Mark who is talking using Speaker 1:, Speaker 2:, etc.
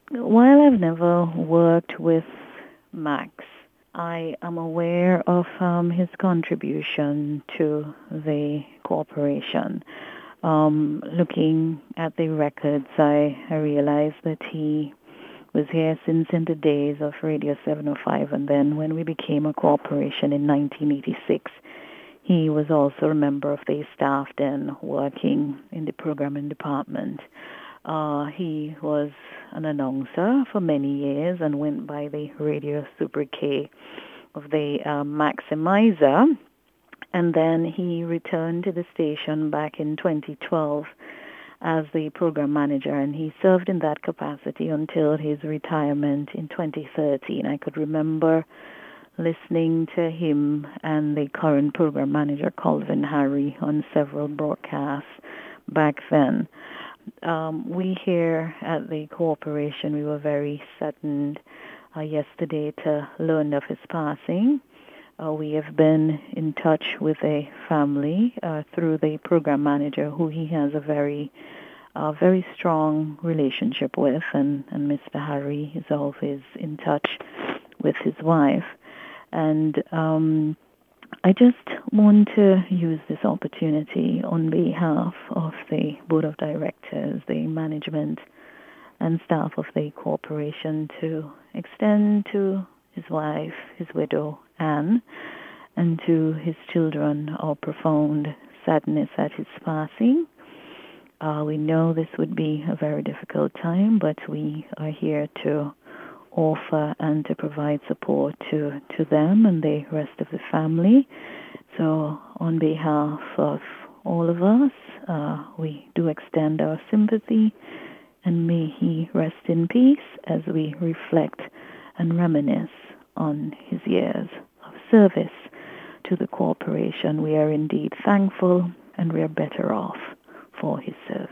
Speaker 1: While I've never worked with Max, I am aware of his contribution to the corporation. Looking at the records, I realized that he was here since in the days of Radio 705, and then when we became a corporation in 1986, he was also a member of the staff then working in the programming department. He was an announcer for many years and went by the Radio Super K of the Maximizer. And then he returned to the station back in 2012 as the program manager, and he served in that capacity until his retirement in 2013. I could remember listening to him and the current program manager, Calvin Harry, on several broadcasts back then. We here at the corporation, we were very saddened yesterday to learn of his passing. We have been in touch with a family through the program manager, who he has a very strong relationship with, and Mr. Harry is always in touch with his wife. And I just want to use this opportunity on behalf of the board of directors, the management, and staff of the corporation to extend to his wife, his widow, Anne, and to his children our profound sadness at his passing. We know this would be a very difficult time, but we are here to offer and to provide support to them and the rest of the family. So on behalf of all of us, we do extend our sympathy, and may he rest in peace as we reflect and reminisce on his years of service to the corporation. We are indeed thankful, and we are better off for his service.